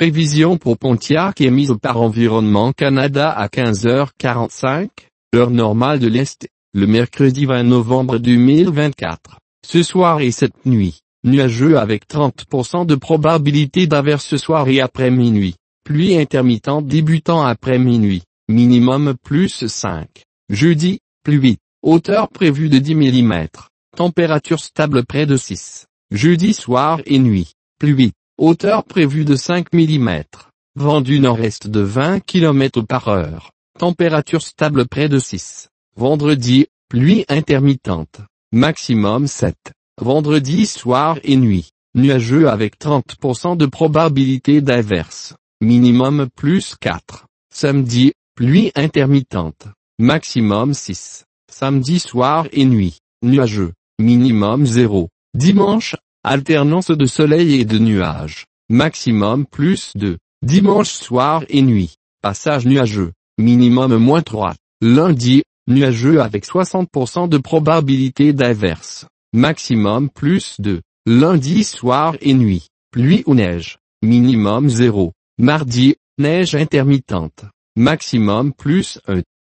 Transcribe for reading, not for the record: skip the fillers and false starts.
Prévision pour Pontiac émise par Environnement Canada à 15h45, heure normale de l'Est, le mercredi 20 novembre 2024. Ce soir et cette nuit, nuageux avec 30% de probabilité d'averse ce soir et après minuit. Pluie intermittente débutant après minuit, minimum plus 5. Jeudi, pluie, hauteur prévue de 10 mm. Température stable près de 6. Jeudi soir et nuit, pluie, hauteur prévue de 5 mm. Vent du nord-est de 20 km/h. Température stable près de 6. Vendredi, pluie intermittente. Maximum 7. Vendredi soir et nuit, nuageux avec 30% de probabilité d'averse. Minimum plus 4. Samedi, pluie intermittente. Maximum 6. Samedi soir et nuit, nuageux. Minimum 0. Dimanche, alternance de soleil et de nuages. Maximum plus 2. Dimanche soir et nuit, passage nuageux. Minimum moins 3. Lundi, nuageux avec 60% de probabilité d'averse. Maximum plus 2. Lundi soir et nuit, pluie ou neige. Minimum 0. Mardi, neige intermittente. Maximum plus 1.